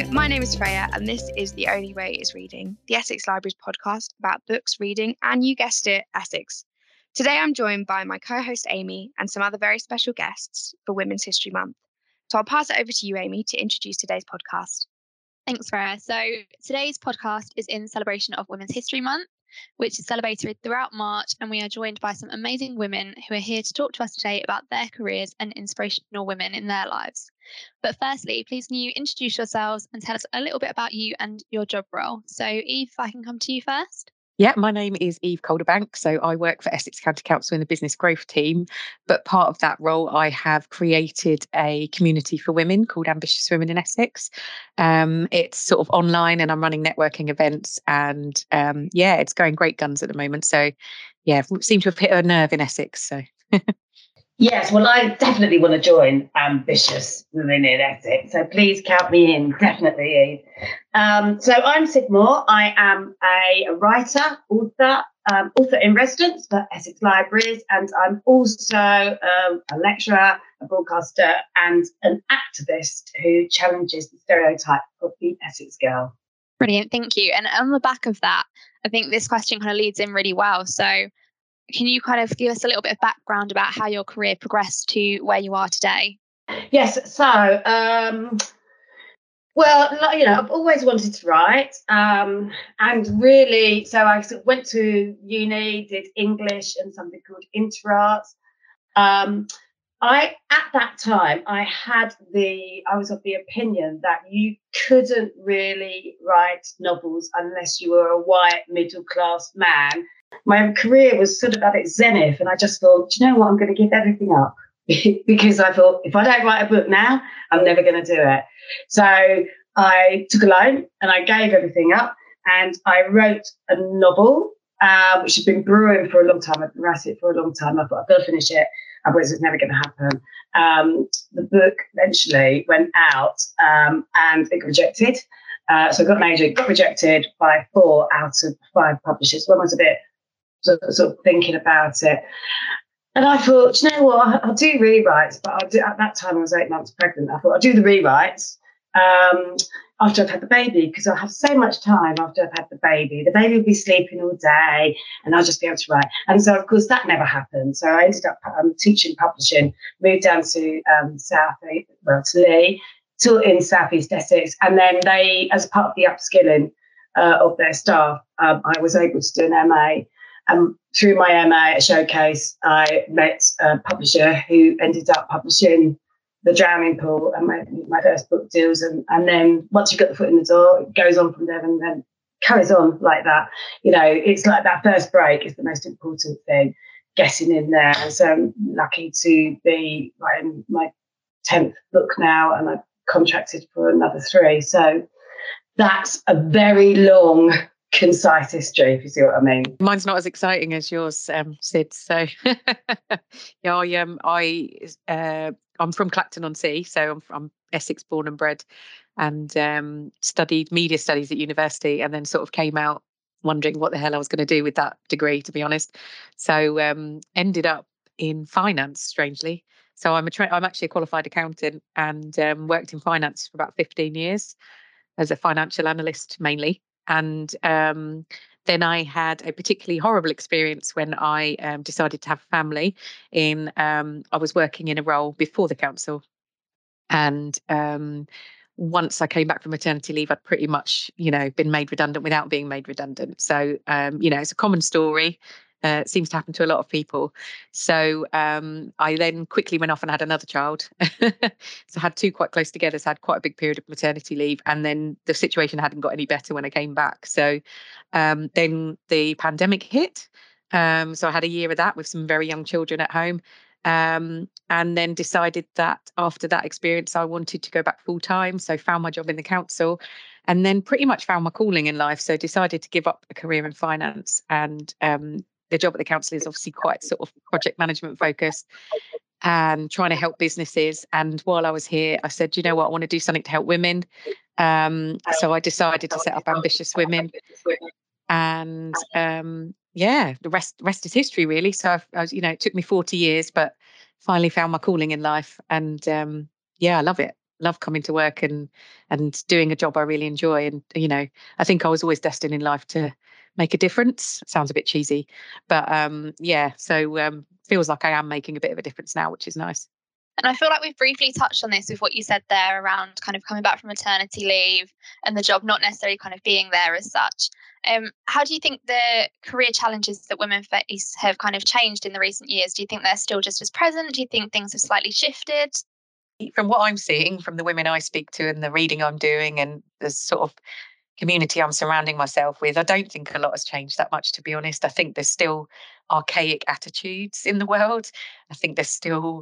my name is Freya, and this is The Only Way is Reading, the Essex Library's podcast about books, reading, and you guessed it, Essex. Today I'm joined by my co-host Amy and some other very special guests for Women's History Month. So I'll pass it over to you, Amy, to introduce today's podcast. Thanks, Freya. So today's podcast is in celebration of Women's History Month, which is celebrated throughout March, and we are joined by some amazing women who are here to talk to us today about their careers and inspirational women in their lives. But firstly, please can you introduce yourselves and tell us a little bit about you and your job role. So Eve, if I can come to you first. Yeah, my name is Eve Calderbank. So I work for Essex County Council in the business growth team. But part of that role, I have created a community for women called Ambitious Women in Essex. It's sort of online and I'm running networking events and it's going great guns at the moment. So yeah, seem to have hit a nerve in Essex. So Yes, well, I definitely want to join Ambitious Women in Essex. So please count me in, definitely. So I'm Sid Moore. I am a writer, author in residence for Essex Libraries, and I'm also a lecturer, a broadcaster, and an activist who challenges the stereotype of the Essex girl. Brilliant, thank you. And on the back of that, I think this question kind of leads in really well. So can you kind of give us a little bit of background about how your career progressed to where you are today? Yes. So, I've always wanted to write. And really, so I sort of went to uni, did English and something called Interarts. At that time, I was of the opinion that you couldn't really write novels unless you were a white middle class man. My career was sort of at its zenith, and I just thought, do you know what, I'm going to give everything up because I thought if I don't write a book now, I'm never going to do it. So I took a loan and I gave everything up, and I wrote a novel which had been brewing for a long time. I'd been writing it for a long time. I thought I've got to finish it, otherwise it's never going to happen. The book eventually went out and it got rejected. So I got an agent, got rejected by 4 out of 5 publishers. One was a bit sort of thinking about it. And I thought, do you know what, I'll do rewrites, but at that time I was 8 months pregnant. I thought I'll do the rewrites after I've had the baby, because I'll have so much time after I've had the baby. The baby will be sleeping all day and I'll just be able to write. And so, of course, that never happened. So I ended up teaching publishing, moved down to Lee, taught in South East Essex. And then they, as part of the upskilling of their staff, I was able to do an MA. Through my MA at Showcase, I met a publisher who ended up publishing The Drowning Pool and my first book deals. And then once you get the foot in the door, it goes on from there and then carries on like that. You know, it's like that first break is the most important thing, getting in there. And so I'm lucky to be writing my 10th book now, and I've contracted for another 3. So that's a very long, concise history, if you see what I mean. Mine's not as exciting as yours, Sid. So I'm from Clacton-on-Sea, so I'm Essex born and bred, and studied media studies at university, and then sort of came out wondering what the hell I was going to do with that degree, to be honest. So ended up in finance, strangely. So I'm actually a qualified accountant, and worked in finance for about 15 years as a financial analyst mainly. And then I had a particularly horrible experience when I decided to have a family. I was working in a role before the council, and once I came back from maternity leave, I'd pretty much, been made redundant without being made redundant. So, it's a common story. It seems to happen to a lot of people. So I then quickly went off and had another child. So I had 2 quite close together. So I had quite a big period of maternity leave. And then the situation hadn't got any better when I came back. So then the pandemic hit. So I had a year of that with some very young children at home. And then decided that after that experience, I wanted to go back full time. So found my job in the council, and then pretty much found my calling in life. So decided to give up a career in finance, and the job at the council is obviously quite sort of project management focused and trying to help businesses. And while I was here, I said, you know what, I want to do something to help women. So I decided to set up Ambitious Women. And the rest is history, really. So it took me 40 years, but finally found my calling in life. And I love it. love coming to work and doing a job I really enjoy. And, you know, I think I was always destined in life to make a difference. Sounds a bit cheesy, but so feels like I am making a bit of a difference now, which is nice. And I feel like we've briefly touched on this with what you said there around kind of coming back from maternity leave and the job not necessarily kind of being there as such. How do you think the career challenges that women face have kind of changed in the recent years? Do you think they're still just as present? Do you think things have slightly shifted? From what I'm seeing from the women I speak to and the reading I'm doing and the sort of community I'm surrounding myself with, I don't think a lot has changed that much, to be honest. I think there's still archaic attitudes in the world. I think there's still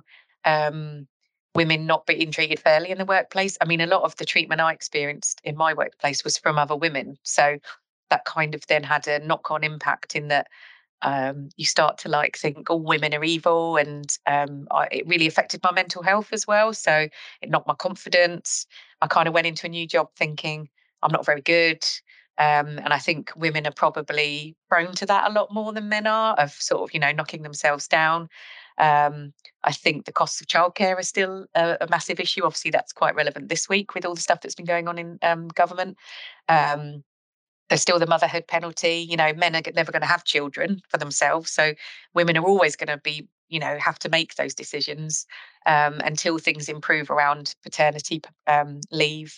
women not being treated fairly in the workplace. I mean, a lot of the treatment I experienced in my workplace was from other women. So that kind of then had a knock-on impact in that you start to like think all women are evil, and it really affected my mental health as well. So it knocked my confidence. I kind of went into a new job thinking I'm not very good. And I think women are probably prone to that a lot more than men are, of sort of, you know, knocking themselves down. I think the costs of childcare are still a massive issue. Obviously, that's quite relevant this week with all the stuff that's been going on in government. There's still the motherhood penalty. You know, men are never going to have children for themselves. So women are always going to be, you know, have to make those decisions until things improve around paternity leave.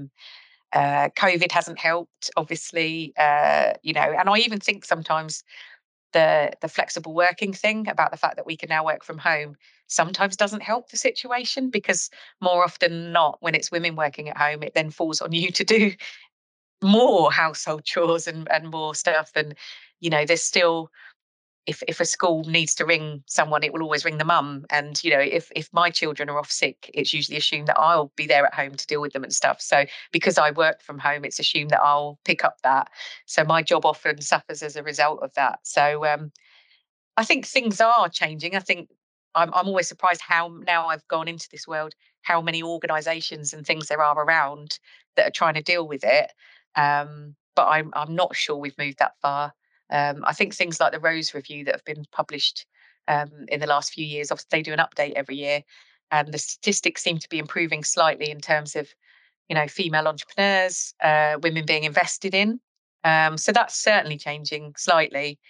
COVID hasn't helped, obviously, you know, and I even think sometimes the flexible working thing about the fact that we can now work from home sometimes doesn't help the situation, because more often than not, when it's women working at home, it then falls on you to do more household chores and more stuff. And, you know, there's still, if a school needs to ring someone, it will always ring the mum. And, you know, if my children are off sick, it's usually assumed that I'll be there at home to deal with them and stuff. So because I work from home, it's assumed that I'll pick up that. So my job often suffers as a result of that. So I think things are changing. I think I'm always surprised how, now I've gone into this world, how many organisations and things there are around that are trying to deal with it. But I'm not sure we've moved that far. I think things like the Rose Review that have been published in the last few years, obviously they do an update every year, and the statistics seem to be improving slightly in terms of, you know, female entrepreneurs, women being invested in. So that's certainly changing slightly.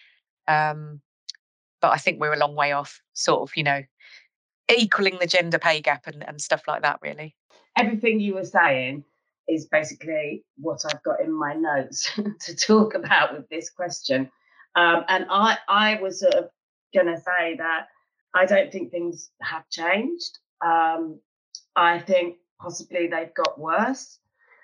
But I think we're a long way off sort of, you know, equaling the gender pay gap and stuff like that, really. Everything you were saying is basically what I've got in my notes to talk about with this question. And I was sort of going to say that I don't think things have changed. I think possibly they've got worse.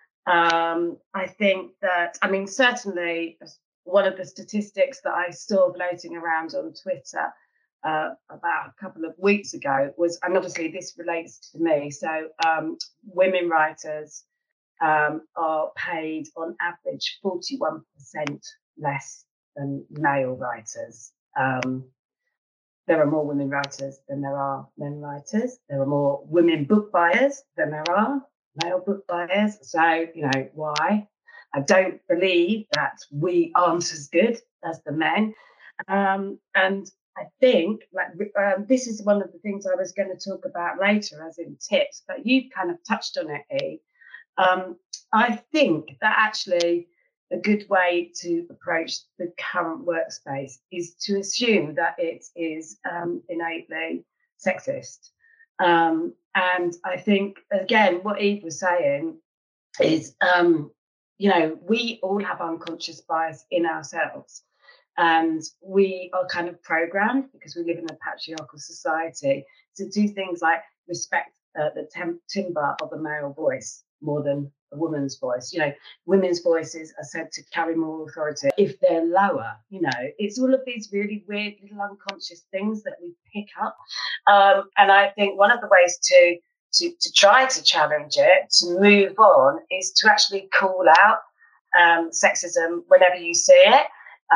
I think that, I mean, certainly one of the statistics that I saw floating around on Twitter about a couple of weeks ago was, and obviously this relates to me, so women writers are paid on average 41% less than male writers. There are more women writers than there are men writers. There are more women book buyers than there are male book buyers. So, you know, why? I don't believe that we aren't as good as the men. And I think this is one of the things I was going to talk about later, as in tips, but you kind of touched on it, Eve. I think that actually a good way to approach the current workspace is to assume that it is innately sexist. And I think, again, what Eve was saying is, you know, we all have unconscious bias in ourselves. And we are kind of programmed, because we live in a patriarchal society, to do things like respect the timbre of a male voice more than a woman's voice. You know, women's voices are said to carry more authority if they're lower. You know, it's all of these really weird little unconscious things that we pick up. And I think one of the ways to try to challenge it, to move on, is to actually call out sexism whenever you see it.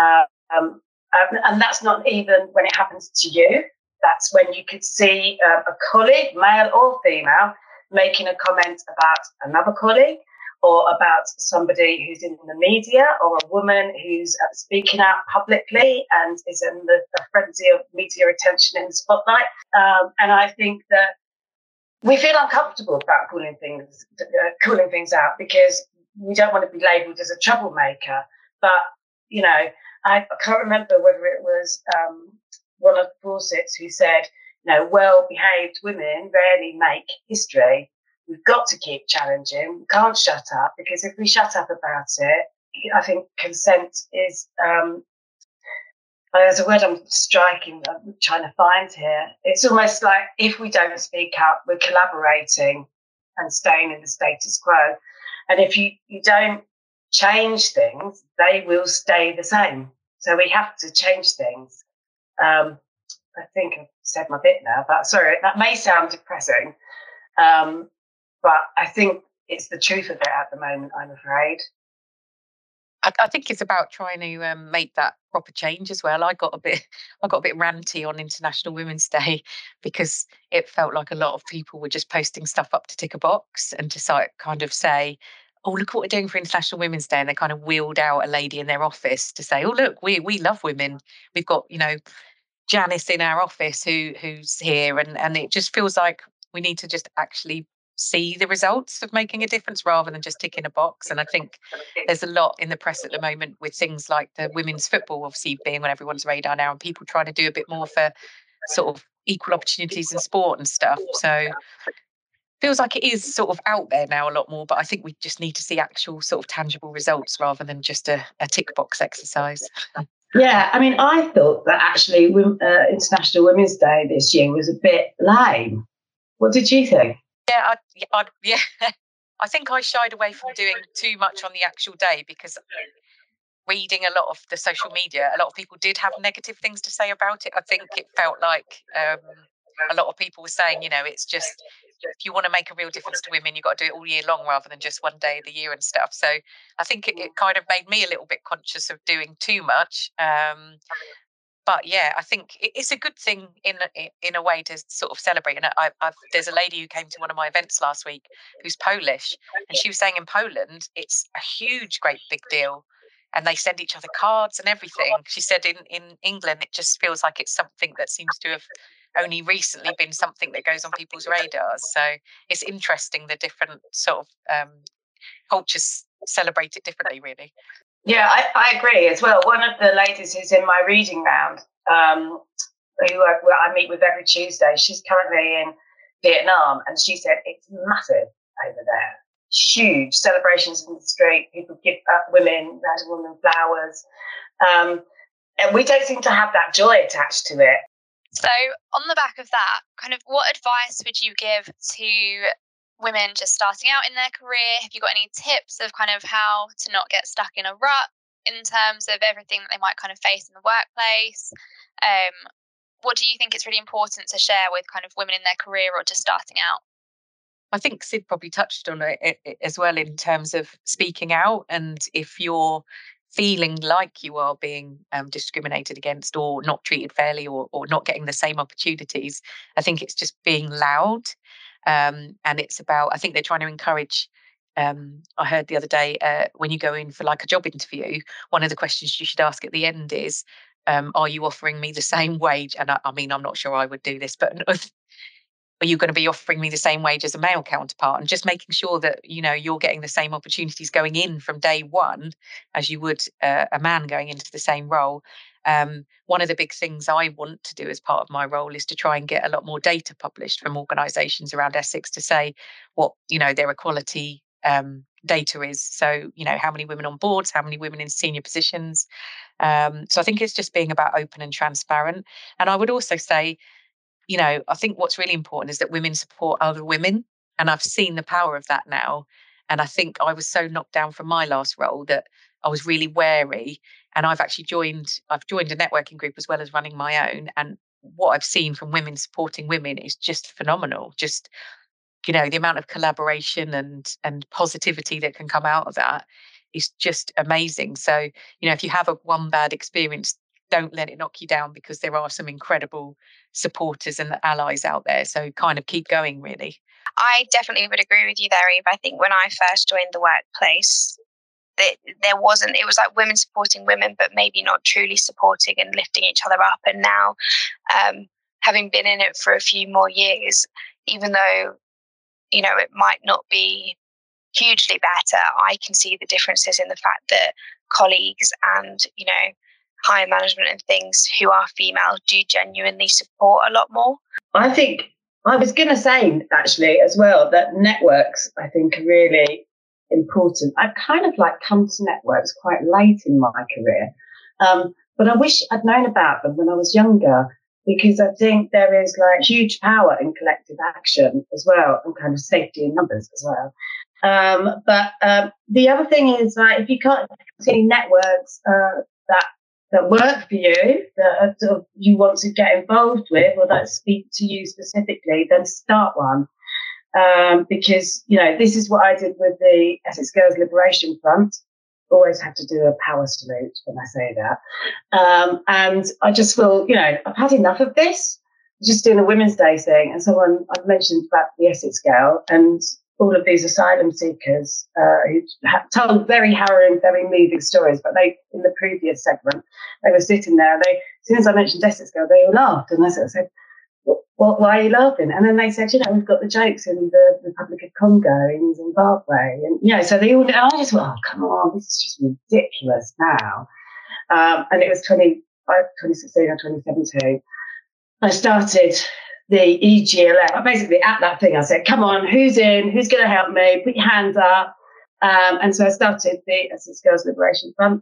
And that's not even when it happens to you. That's when you could see a colleague, male or female, making a comment about another colleague, or about somebody who's in the media, or a woman who's speaking out publicly and is in the frenzy of media attention in the spotlight. And I think that we feel uncomfortable about calling things out because we don't want to be labelled as a troublemaker. But, you know, I can't remember whether it was one of Fawcett's who said, you know, well-behaved women rarely make history. We've got to keep challenging. We can't shut up, because if we shut up about it, I think consent is, there's a word I'm trying to find here. It's almost like if we don't speak up, we're collaborating and staying in the status quo. And if you don't change things, they will stay the same. So we have to change things. I think I've said my bit now, but sorry, that may sound depressing. But I think it's the truth of it at the moment, I'm afraid. I think it's about trying to make that proper change as well. I got a bit ranty on International Women's Day because it felt like a lot of people were just posting stuff up to tick a box and to kind of say, "Oh, look what we're doing for International Women's Day," and they kind of wheeled out a lady in their office to say, "Oh, look, we love women. We've got, you know, Janice in our office who's here," and it just feels like we need to just actually see the results of making a difference rather than just ticking a box. And I think there's a lot in the press at the moment with things like the women's football obviously being on everyone's radar now, and people trying to do a bit more for sort of equal opportunities in sport and stuff. So feels like it is sort of out there now a lot more, but I think we just need to see actual sort of tangible results rather than just a tick box exercise. Yeah, I mean, I thought that actually International Women's Day this year was a bit lame. What did you think? Yeah, I think I shied away from doing too much on the actual day because reading a lot of the social media, a lot of people did have negative things to say about it. I think it felt like a lot of people were saying, you know, it's just, if you want to make a real difference to women, you've got to do it all year long rather than just one day of the year and stuff. So I think it kind of made me a little bit conscious of doing too much. But yeah, I think it's a good thing in a way to sort of celebrate. And there's a lady who came to one of my events last week who's Polish, and she was saying in Poland it's a huge, great big deal, and they send each other cards and everything. She said in England it just feels like it's something that seems to have only recently been something that goes on people's radars. So it's interesting the different sort of cultures celebrate it differently, really. Yeah, I agree as well. One of the ladies who's in my reading round, who I meet with every Tuesday, she's currently in Vietnam, and she said it's massive over there. Huge celebrations in the street. People give women, random women, flowers. And we don't seem to have that joy attached to it. So on the back of that, kind of what advice would you give to women just starting out in their career? Have you got any tips of kind of how to not get stuck in a rut in terms of everything that they might kind of face in the workplace? What do you think is really important to share with kind of women in their career or just starting out? I think Sid probably touched on it as well in terms of speaking out. And if you're feeling like you are being discriminated against or not treated fairly or not getting the same opportunities, I think it's just being loud. And it's about, I think they're trying to encourage, I heard the other day, when you go in for like a job interview, one of the questions you should ask at the end is, are you offering me the same wage? And I mean, I'm not sure I would do this, but are you going to be offering me the same wage as a male counterpart? And just making sure that, you know, you're getting the same opportunities going in from day one as you would a man going into the same role. One of the big things I want to do as part of my role is to try and get a lot more data published from organisations around Essex to say what, you know, their equality data is. So, you know, how many women on boards, how many women in senior positions. So I think it's just being about open and transparent. And I would also say, you know, I think what's really important is that women support other women. And I've seen the power of that now. And I think I was so knocked down from my last role that I was really wary. And I've joined a networking group as well as running my own. And what I've seen from women supporting women is just phenomenal. Just, you know, the amount of collaboration and positivity that can come out of that is just amazing. So, you know, if you have one bad experience, don't let it knock you down, because there are some incredible supporters and allies out there. So kind of keep going, really. I definitely would agree with you there, Eve. I think when I first joined the workplace, it was like women supporting women, but maybe not truly supporting and lifting each other up. And now, having been in it for a few more years, even though it might not be hugely better, I can see the differences in the fact that colleagues and, higher management and things who are female do genuinely support a lot more. I think I was going to say, actually, as well, that networks, I think, are really important. I've kind of come to networks quite late in my career, but I wish I'd known about them when I was younger, because I think there is huge power in collective action as well, and kind of safety in numbers as well. But the other thing is, if you can't see any networks that work for you, that sort of you want to get involved with, or that speak to you specifically, then start one. Because, this is what I did with the Essex Girls Liberation Front. Always have to do a power salute when I say that. And I just feel, I've had enough of this. Just doing a Women's Day thing, and I've mentioned about the Essex Girl and all of these asylum seekers who told very harrowing, very moving stories. But in the previous segment, they were sitting there. As soon as I mentioned Essex Girl, they all laughed, and I sort of said, why are you laughing? And then they said, we've got the jokes in the Republic of Congo, in Zimbabwe. And, so they all, and I just thought, oh, come on, this is just ridiculous now. And it was 2016 or 2017. I started the EGLF. Basically, at that thing, I said, come on, who's in? Who's going to help me? Put your hands up. And so I started the Essex Girls Liberation Front.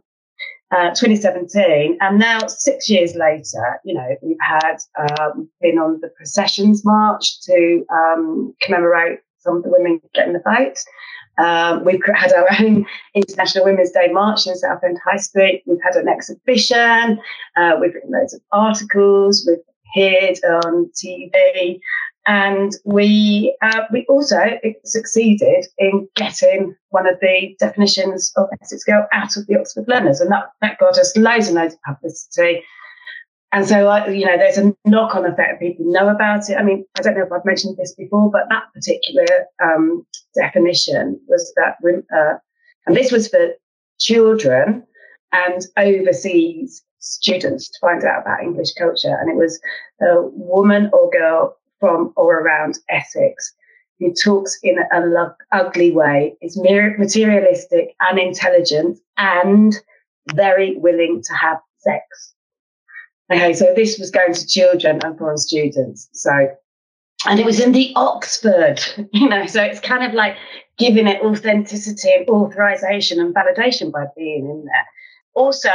2017, and now 6 years later, we've had been on the processions march to commemorate some of the women getting the vote. We've had our own International Women's Day march in Southend High Street. We've had an exhibition. We've written loads of articles. We've appeared on TV. And we also succeeded in getting one of the definitions of Essex Girl out of the Oxford Learners, and that got us loads and loads of publicity. And so, there's a knock-on effect. People know about it. I mean, I don't know if I've mentioned this before, but that particular definition was that, and this was for children and overseas students to find out about English culture, and it was a woman or girl from or around Essex who talks in an ugly way, is materialistic, unintelligent, and very willing to have sex. Okay, so this was going to children and foreign students. And it was in the Oxford, so it's kind of like giving it authenticity and authorization and validation by being in there. Also,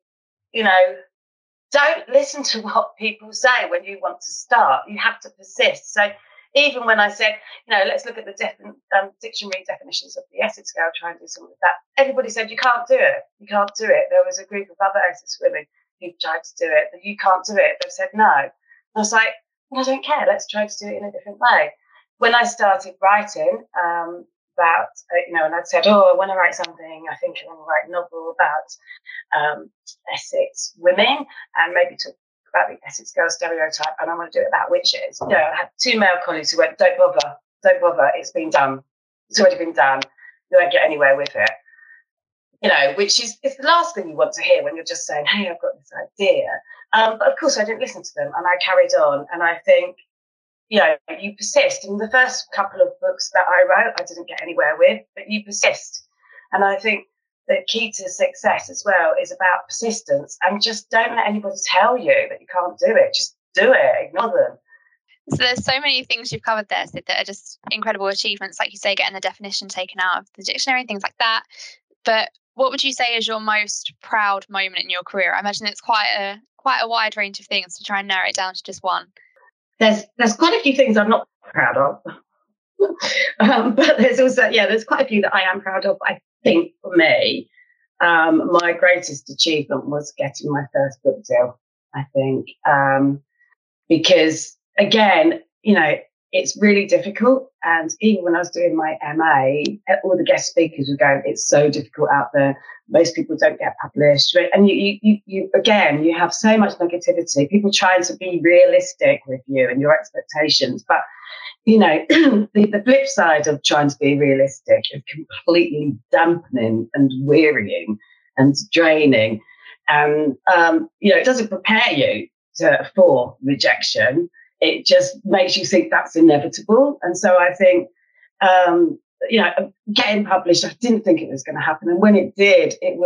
don't listen to what people say when you want to start. You have to persist. So even when I said, let's look at the dictionary definitions of the Essex Girl, try and do something with that, everybody said, you can't do it. You can't do it. There was a group of other Essex women who tried to do it, but you can't do it. They've said no. And I was like, well, I don't care. Let's try to do it in a different way. When I started writing about, and I'd said, I want to write something, I think I want to write a novel about Essex women, and maybe talk about the Essex Girl stereotype, and I want to do it about witches. I had two male colleagues who went, don't bother, it's been done. It's already been done. You won't get anywhere with it. Which is the last thing you want to hear when you're just saying, hey, I've got this idea. But of course I didn't listen to them, and I carried on. And I think, you persist. In the first couple of books that I wrote, I didn't get anywhere with, but you persist. And I think the key to success as well is about persistence, and just don't let anybody tell you that you can't do it. Just do it. Ignore them. So there's so many things you've covered there, Sid, that are just incredible achievements, like you say, getting the definition taken out of the dictionary, things like that. But what would you say is your most proud moment in your career? I imagine it's quite a wide range of things to try and narrow it down to just one. There's quite a few things I'm not proud of. But there's also, there's quite a few that I am proud of. I think for me, my greatest achievement was getting my first book deal, I think. Because, again, it's really difficult. And even when I was doing my MA, all the guest speakers were going, it's so difficult out there. Most people don't get published. And you have so much negativity. People trying to be realistic with you and your expectations. But, the flip side of trying to be realistic is completely dampening and wearying and draining. And, it doesn't prepare you for rejection. It just makes you think that's inevitable. And so I think getting published. I didn't think it was going to happen, and when it did, it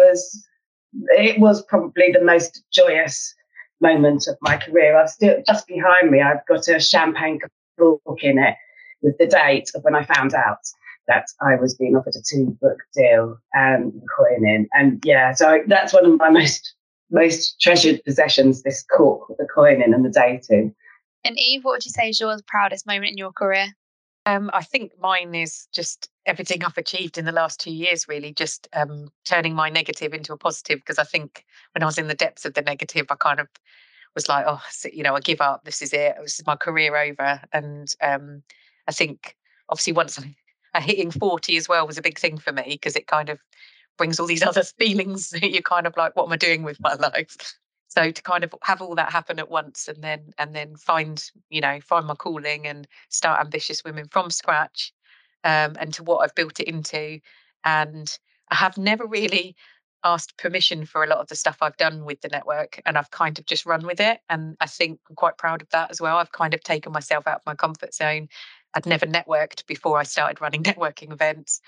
was probably the most joyous moment of my career. I've still, just behind me, I've got a champagne book in it with the date of when I found out that I was being offered a 2-book deal and the coin in. And yeah, so that's one of my most treasured possessions, this cork with the coin in and the date in. And Eve, what would you say is your proudest moment in your career? I think mine is just everything I've achieved in the last 2 years, really, just turning my negative into a positive. Because I think when I was in the depths of the negative, I kind of was like, oh, I give up. This is it. This is my career over. And I think obviously once hitting 40 as well was a big thing for me, because it kind of brings all these other feelings that you're kind of like, what am I doing with my life? So to kind of have all that happen at once, and then find my calling and start Ambitious Women from scratch, and to what I've built it into. And I have never really asked permission for a lot of the stuff I've done with the network, and I've kind of just run with it. And I think I'm quite proud of that as well. I've kind of taken myself out of my comfort zone. I'd never networked before I started running networking events.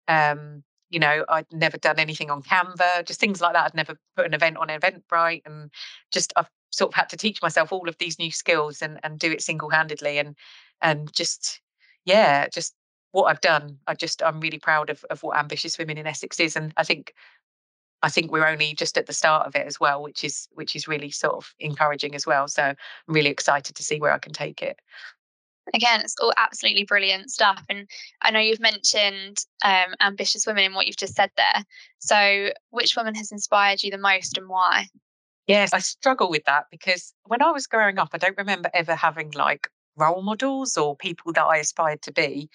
I'd never done anything on Canva, just things like that. I'd never put an event on Eventbrite, and just I've sort of had to teach myself all of these new skills and do it single-handedly, and just what I've done. I'm really proud of what Ambitious Women in Essex is, and I think we're only just at the start of it as well, which is really sort of encouraging as well. So I'm really excited to see where I can take it. Again, it's all absolutely brilliant stuff. And I know you've mentioned Ambitious Women in what you've just said there. So which woman has inspired you the most and why? Yes, I struggle with that, because when I was growing up, I don't remember ever having like role models or people that I aspired to be.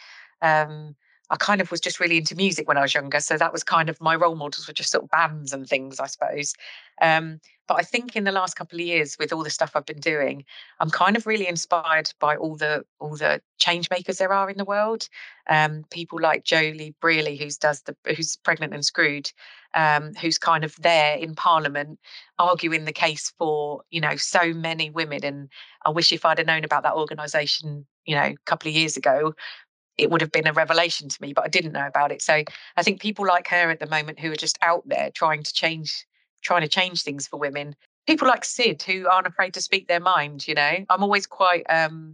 I kind of was just really into music when I was younger. So that was kind of my role models, were just sort of bands and things, I suppose. But I think in the last couple of years, with all the stuff I've been doing, I'm kind of really inspired by all the change makers there are in the world. People like Jolie Brearley, who's Pregnant and Screwed, who's kind of there in Parliament arguing the case for, so many women. And I wish if I'd have known about that organisation, a couple of years ago, it would have been a revelation to me, but I didn't know about it. So I think people like her at the moment, who are just out there trying to change things for women. People like Sid, who aren't afraid to speak their mind. I'm always quite in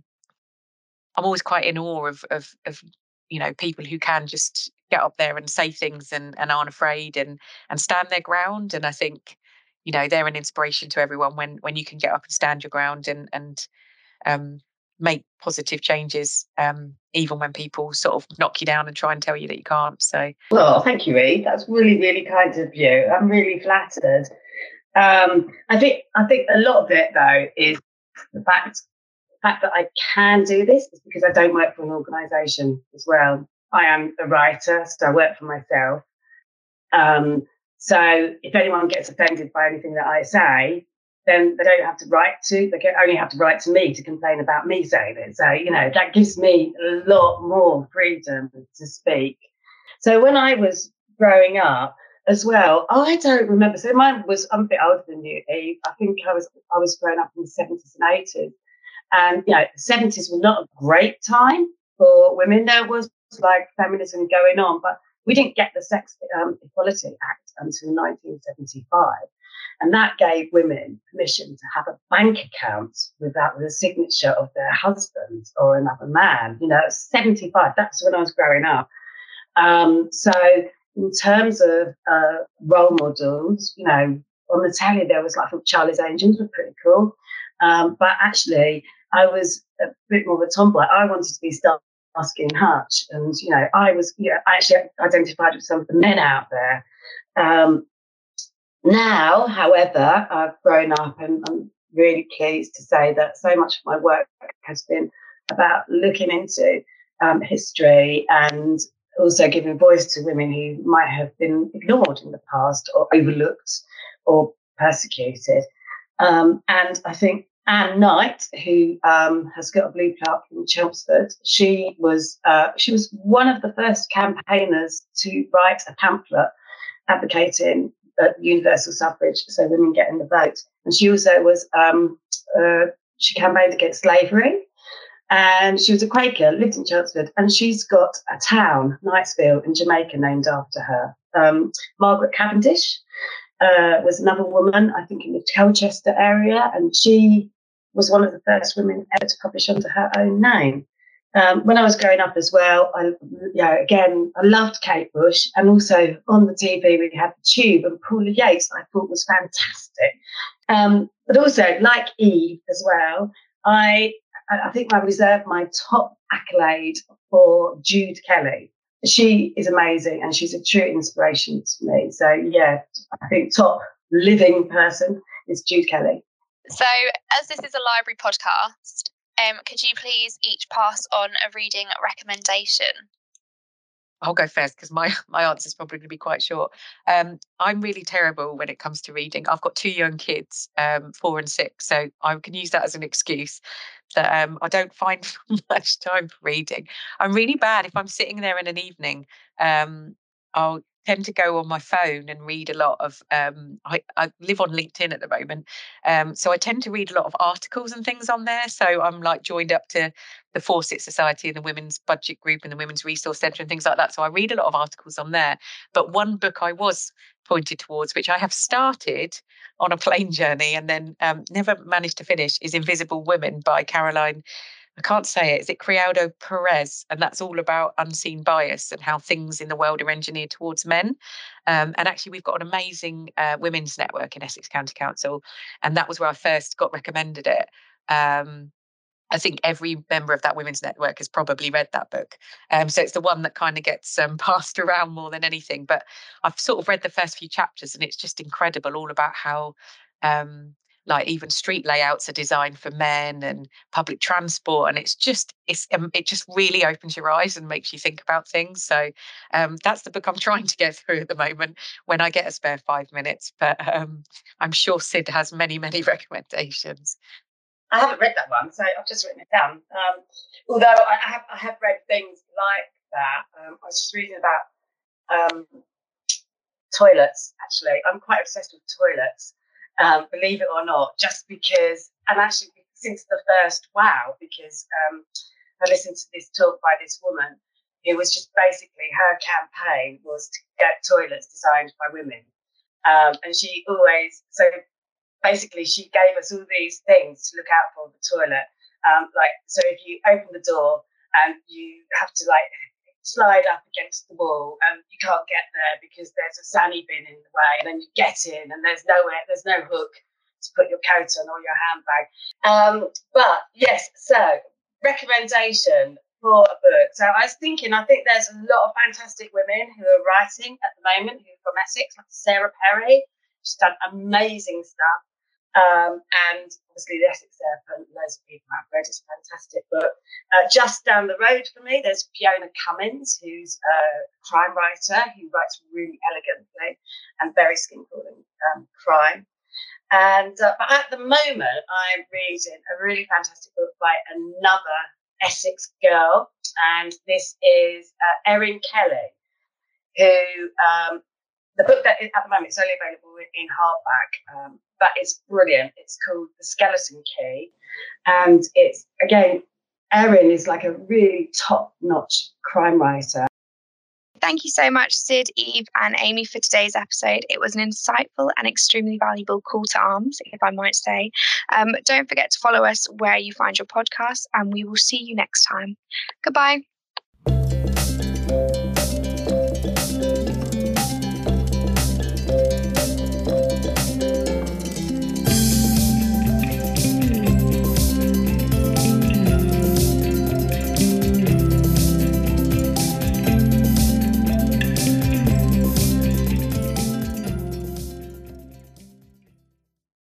awe of people who can just get up there and say things and aren't afraid and stand their ground. And I think they're an inspiration to everyone when you can get up and stand your ground and make positive changes, even when people sort of knock you down and try and tell you that you can't. So, well, thank you, Eve. That's really, really kind of you. I'm really flattered. I think a lot of it, though, is the fact that I can do this is because I don't work for an organisation as well. I am a writer, so I work for myself. So if anyone gets offended by anything that I say, then they don't have to they only have to write to me to complain about me saying it. So, that gives me a lot more freedom to speak. So when I was growing up as well, I don't remember. So I'm a bit older than you, Eve. I think I was growing up in the 70s and 80s. And, the 70s were not a great time for women. There was like feminism going on, but we didn't get the Sex Equality Act until 1975. And that gave women permission to have a bank account without the signature of their husband or another man. 75, that's when I was growing up. So in terms of role models, on the telly, there was like Charlie's Angels were pretty cool. But actually, I was a bit more of a tomboy. I wanted to be Starsky and Hutch. And, I actually identified with some of the men out there. Now, however, I've grown up, and I'm really pleased to say that so much of my work has been about looking into history and also giving voice to women who might have been ignored in the past or overlooked or persecuted. And I think Anne Knight, who has got a blue plaque in Chelmsford, she was one of the first campaigners to write a pamphlet advocating universal suffrage, so women getting the vote. And she also was she campaigned against slavery. And she was a Quaker, lived in Chelmsford, and she's got a town, Knightsville, in Jamaica, named after her. Margaret Cavendish was another woman, I think in the Colchester area, and she was one of the first women ever to publish under her own name. When I was growing up as well, I loved Kate Bush, and also on the TV we had The Tube and Paula Yates, I thought was fantastic. But also, like Eve as well, I think I reserve my top accolade for Jude Kelly. She is amazing, and she's a true inspiration to me. So yeah, I think top living person is Jude Kelly. So, as this is a library podcast, could you please each pass on a reading recommendation? I'll go first because my answer is probably going to be quite short. I'm really terrible when it comes to reading. I've got 2 young kids, 4 and 6, so I can use that as an excuse that I don't find much time for reading. I'm really bad if I'm sitting there in an evening. I'll tend to go on my phone and read a lot of I live on LinkedIn at the moment, so I tend to read a lot of articles and things on there. So I'm like joined up to the Fawcett Society and the Women's Budget Group and the Women's Resource Centre and things like that. So I read a lot of articles on there. But one book I was pointed towards, which I have started on a plane journey and then never managed to finish, is Invisible Women by Caroline, I can't say it. Is it Criado Perez? And that's all about unseen bias and how things in the world are engineered towards men. And actually, we've got an amazing women's network in Essex County Council. And that was where I first got recommended it. I think every member of that women's network has probably read that book. So it's the one that kind of gets passed around more than anything. But I've sort of read the first few chapters and it's just incredible, all about how like even street layouts are designed for men and public transport. And it just really opens your eyes and makes you think about things. So that's the book I'm trying to get through at the moment when I get a spare 5 minutes. But I'm sure Sid has many, many recommendations. I haven't read that one, so I've just written it down. Although I have read things like that. I was just reading about toilets, actually. I'm quite obsessed with toilets, believe it or not, just because, and actually since the first wow, because I listened to this talk by this woman who was just basically, her campaign was to get toilets designed by women. And she always, so basically, she gave us all these things to look out for the toilet. So if you open the door and you have to slide up against the wall and you can't get there because there's a Zanny bin in the way, and then you get in and there's no hook to put your coat on or your handbag. But yes, so recommendation for a book. So I was thinking, I think there's a lot of fantastic women who are writing at the moment who are from Essex, like Sarah Perry. She's done amazing stuff. And obviously the Essex Serpent, loads of people have read. It's a fantastic book. Just down the road from me, there's Fiona Cummins, who's a crime writer who writes really elegantly and very skin-crawling crime. And but at the moment, I'm reading a really fantastic book by another Essex girl, and this is Erin Kelly, who the book that is, at the moment, it's only available in hardback, but it's brilliant. It's called The Skeleton Key, and it's, again, Erin is like a really top-notch crime writer. Thank you so much, Sid, Eve and Amy, for today's episode. It was an insightful and extremely valuable call to arms, if I might say. Don't forget to follow us where you find your podcasts, and we will see you next time. Goodbye.